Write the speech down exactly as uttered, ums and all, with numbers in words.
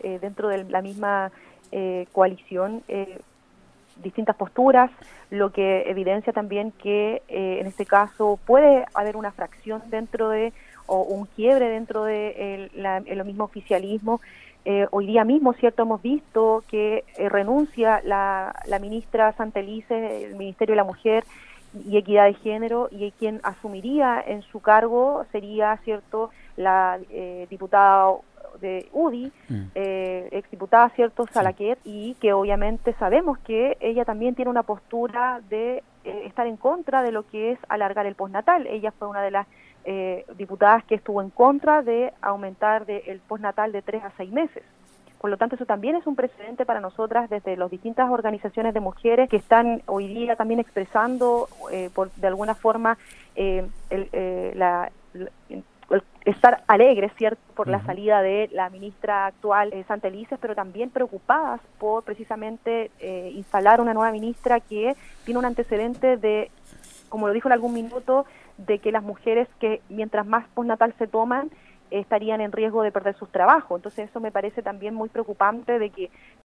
eh, dentro de la misma eh, coalición eh, distintas posturas, lo que evidencia también que eh, en este caso puede haber una fracción dentro de, o un quiebre dentro de el, la, el mismo oficialismo. Eh, hoy día mismo, cierto, hemos visto que eh, renuncia la, la ministra Santelices, el Ministerio de la Mujer y Equidad de Género, y quien asumiría en su cargo sería, cierto, la eh, diputada de U D I, mm. eh, exdiputada, cierto, Salaquet, sí. Y que obviamente sabemos que ella también tiene una postura de eh, estar en contra de lo que es alargar el postnatal. Ella fue una de las eh, diputadas que estuvo en contra de aumentar de, el postnatal de tres a seis meses. Por lo tanto, eso también es un precedente para nosotras desde las distintas organizaciones de mujeres que están hoy día también expresando eh, por, de alguna forma eh, el, eh, la, la estar alegres, ¿cierto?, por uh-huh. la salida de la ministra actual, eh, Santelices, pero también preocupadas por precisamente eh, instalar una nueva ministra que tiene un antecedente de, como lo dijo en algún minuto, de que las mujeres que mientras más postnatal se toman, eh, estarían en riesgo de perder sus trabajos. Entonces eso me parece también muy preocupante, de que